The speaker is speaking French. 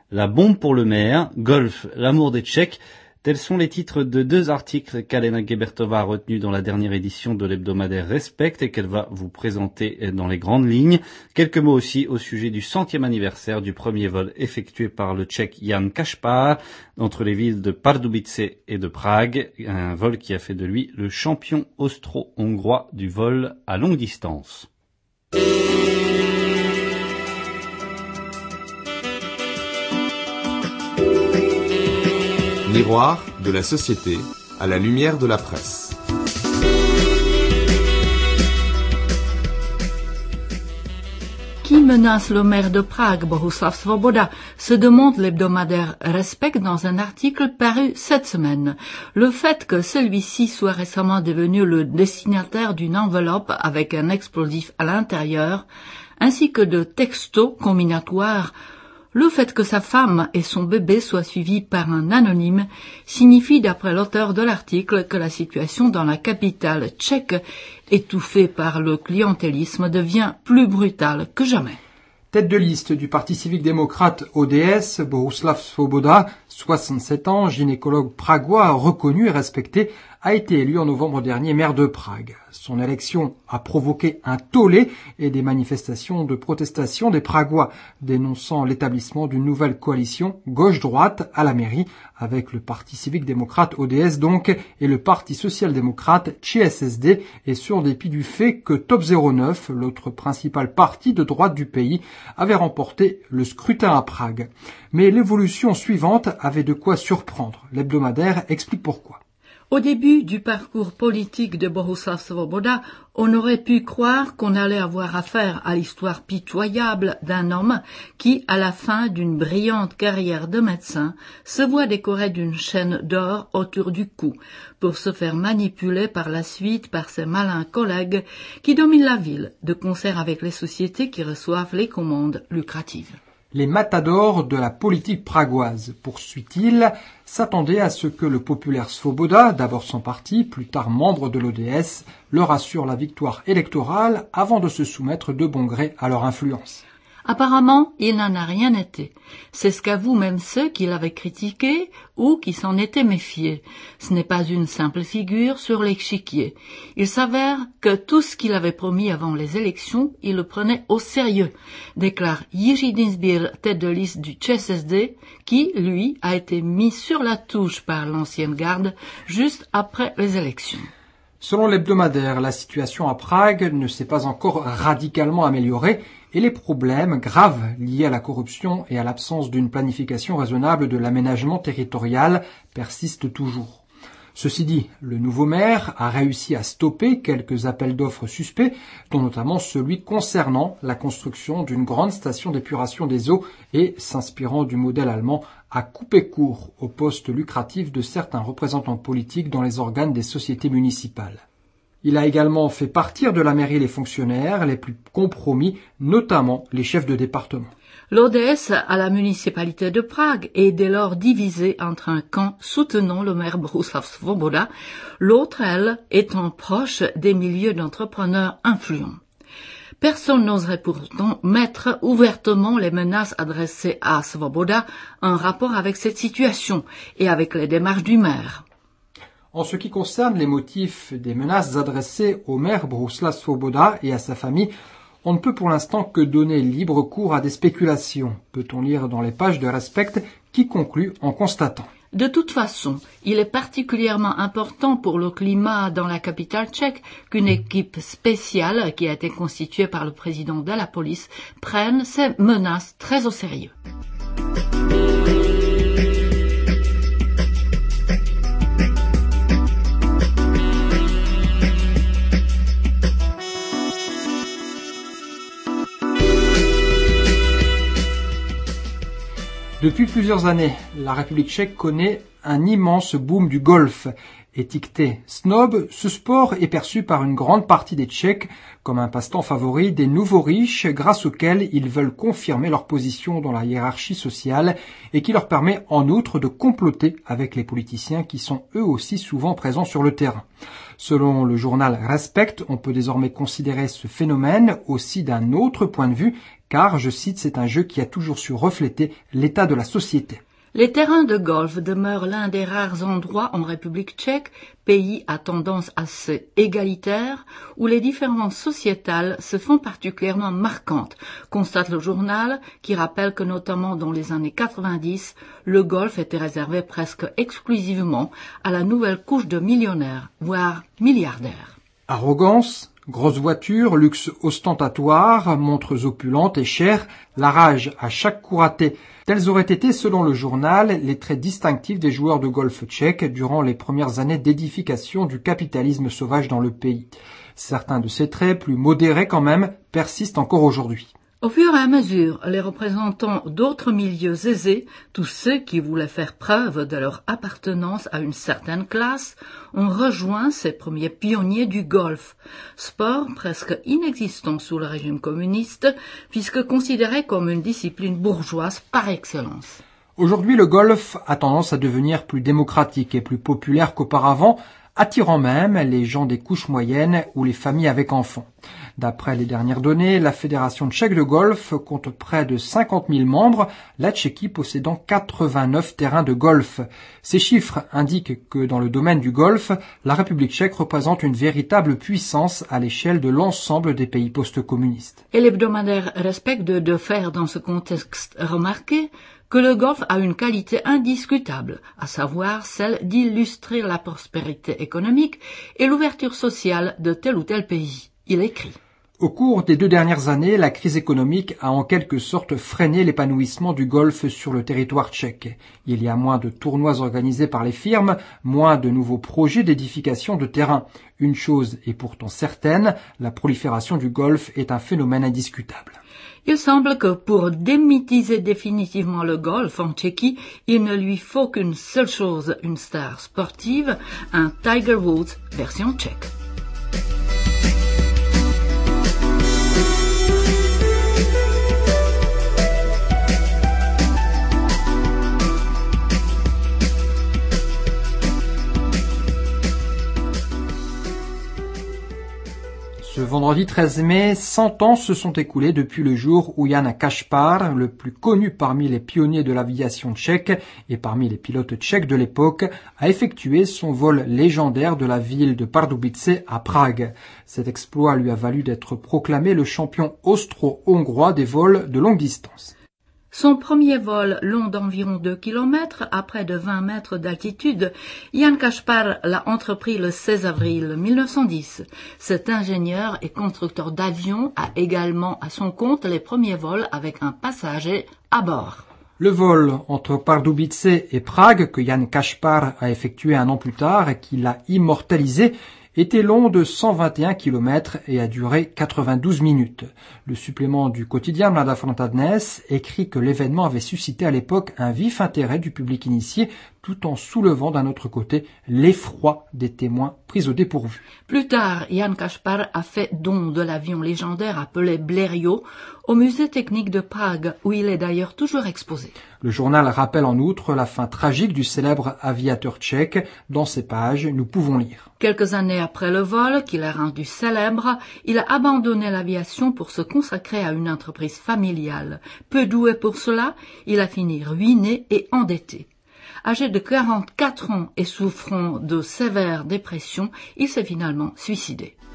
La bombe pour le maire, golf, l'amour des Tchèques, tels sont les titres de deux articles qu'Alena Gebertova a retenus dans la dernière édition de l'hebdomadaire Respect et qu'elle va vous présenter dans les grandes lignes. Quelques mots aussi au sujet du 100e anniversaire du premier vol effectué par le Tchèque Jan Kaspar entre les villes de Pardubice et de Prague, un vol qui a fait de lui le champion austro-hongrois du vol à longue distance. Miroir de la société à la lumière de la presse. Qui menace le maire de Prague, Bohuslav Svoboda, se demande l'hebdomadaire Respect dans un article paru cette semaine. Le fait que celui-ci soit récemment devenu le destinataire d'une enveloppe avec un explosif à l'intérieur, ainsi que de textos combinatoires, le fait que sa femme et son bébé soient suivis par un anonyme signifie, d'après l'auteur de l'article, que la situation dans la capitale tchèque, étouffée par le clientélisme, devient plus brutale que jamais. Tête de liste du Parti civique démocrate ODS, Bohuslav Svoboda, 67 ans, gynécologue pragois reconnu et respecté, a été élu en novembre dernier maire de Prague. Son élection a provoqué un tollé et des manifestations de protestation des Pragois, dénonçant l'établissement d'une nouvelle coalition gauche-droite à la mairie, avec le Parti civique démocrate ODS donc et le Parti social-démocrate CSSD, et ce en dépit du fait que Top 09, l'autre principal parti de droite du pays, avait remporté le scrutin à Prague. Mais l'évolution suivante avait de quoi surprendre. L'hebdomadaire explique pourquoi. Au début du parcours politique de Bohuslav Svoboda, on aurait pu croire qu'on allait avoir affaire à l'histoire pitoyable d'un homme qui, à la fin d'une brillante carrière de médecin, se voit décoré d'une chaîne d'or autour du cou pour se faire manipuler par la suite par ses malins collègues qui dominent la ville, de concert avec les sociétés qui reçoivent les commandes lucratives. Les matadors de la politique pragoise, poursuit-il, s'attendaient à ce que le populaire Svoboda, d'abord sans parti, plus tard membre de l'ODS, leur assure la victoire électorale avant de se soumettre de bon gré à leur influence. Apparemment, il n'en a rien été. C'est ce qu'avouent même ceux qui l'avaient critiqué ou qui s'en étaient méfiés. Ce n'est pas une simple figure sur l'échiquier. Il s'avère que tout ce qu'il avait promis avant les élections, il le prenait au sérieux, déclare Jiří Dinsbír, tête de liste du CSSD, qui, lui, a été mis sur la touche par l'ancienne garde juste après les élections. Selon l'hebdomadaire, la situation à Prague ne s'est pas encore radicalement améliorée et les problèmes graves liés à la corruption et à l'absence d'une planification raisonnable de l'aménagement territorial persistent toujours. Ceci dit, le nouveau maire a réussi à stopper quelques appels d'offres suspects, dont notamment celui concernant la construction d'une grande station d'épuration des eaux et, s'inspirant du modèle allemand, a coupé court au poste lucratif de certains représentants politiques dans les organes des sociétés municipales. Il a également fait partir de la mairie les fonctionnaires les plus compromis, notamment les chefs de département. L'ODS à la municipalité de Prague est dès lors divisée entre un camp soutenant le maire Bohuslav Svoboda, l'autre, elle, étant proche des milieux d'entrepreneurs influents. Personne n'oserait pourtant mettre ouvertement les menaces adressées à Svoboda en rapport avec cette situation et avec les démarches du maire. En ce qui concerne les motifs des menaces adressées au maire Bohuslav Svoboda et à sa famille, on ne peut pour l'instant que donner libre cours à des spéculations, peut-on lire dans les pages de Respect, qui conclut en constatant. De toute façon, il est particulièrement important pour le climat dans la capitale tchèque qu'une équipe spéciale qui a été constituée par le président de la police prenne ces menaces très au sérieux. Depuis plusieurs années, la République tchèque connaît un immense boom du golf. Étiqueté snob, ce sport est perçu par une grande partie des Tchèques comme un passe-temps favori des nouveaux riches grâce auxquels ils veulent confirmer leur position dans la hiérarchie sociale et qui leur permet en outre de comploter avec les politiciens qui sont eux aussi souvent présents sur le terrain. Selon le journal Respect, on peut désormais considérer ce phénomène aussi d'un autre point de vue car, je cite, c'est un jeu qui a toujours su refléter l'état de la société. Les terrains de golf demeurent l'un des rares endroits en République tchèque, pays à tendance assez égalitaire, où les différences sociétales se font particulièrement marquantes, constate le journal, qui rappelle que notamment dans les années 90, le golf était réservé presque exclusivement à la nouvelle couche de millionnaires, voire milliardaires. Arrogance, grosses voitures, luxe ostentatoire, montres opulentes et chères, la rage à chaque coup raté. Tels auraient été, selon le journal, les traits distinctifs des joueurs de golf tchèques durant les premières années d'édification du capitalisme sauvage dans le pays. Certains de ces traits, plus modérés quand même, persistent encore aujourd'hui. Au fur et à mesure, les représentants d'autres milieux aisés, tous ceux qui voulaient faire preuve de leur appartenance à une certaine classe, ont rejoint ces premiers pionniers du golf, sport presque inexistant sous le régime communiste, puisque considéré comme une discipline bourgeoise par excellence. Aujourd'hui, le golf a tendance à devenir plus démocratique et plus populaire qu'auparavant, attirant même les gens des couches moyennes ou les familles avec enfants. D'après les dernières données, la Fédération tchèque de golf compte près de 50 000 membres, la Tchéquie possédant 89 terrains de golf. Ces chiffres indiquent que dans le domaine du golf, la République tchèque représente une véritable puissance à l'échelle de l'ensemble des pays post-communistes. Et l'hebdomadaire respecte de faire dans ce contexte remarquer que le golf a une qualité indiscutable, à savoir celle d'illustrer la prospérité économique et l'ouverture sociale de tel ou tel pays. Il écrit. Au cours des 2 dernières années, la crise économique a en quelque sorte freiné l'épanouissement du golf sur le territoire tchèque. Il y a moins de tournois organisés par les firmes, moins de nouveaux projets d'édification de terrain. Une chose est pourtant certaine, la prolifération du golf est un phénomène indiscutable. Il semble que pour démythiser définitivement le golf en Tchéquie, il ne lui faut qu'une seule chose, une star sportive, un Tiger Woods version tchèque. Ce vendredi 13 mai, 100 ans se sont écoulés depuis le jour où Jan Kaspar, le plus connu parmi les pionniers de l'aviation tchèque et parmi les pilotes tchèques de l'époque, a effectué son vol légendaire de la ville de Pardubice à Prague. Cet exploit lui a valu d'être proclamé le champion austro-hongrois des vols de longue distance. Son premier vol, long d'environ 2 km, à près de 20 mètres d'altitude, Jan Kaspar l'a entrepris le 16 avril 1910. Cet ingénieur et constructeur d'avions a également à son compte les premiers vols avec un passager à bord. Le vol entre Pardubice et Prague, que Jan Kaspar a effectué un an plus tard et qui l'a immortalisé, était long de 121 km et a duré 92 minutes. Le supplément du quotidien Mladá Fronta Dnes écrit que l'événement avait suscité à l'époque un vif intérêt du public initié, tout en soulevant d'un autre côté l'effroi des témoins pris au dépourvu. Plus tard, Jan Kaspar a fait don de l'avion légendaire appelé Blériot au musée technique de Prague, où il est d'ailleurs toujours exposé. Le journal rappelle en outre la fin tragique du célèbre aviateur tchèque. Dans ces pages, nous pouvons lire. Quelques années après le vol, qu'il a rendu célèbre, il a abandonné l'aviation pour se consacrer à une entreprise familiale. Peu doué pour cela, il a fini ruiné et endetté. Âgé de 44 ans et souffrant de sévères dépressions, il s'est finalement suicidé.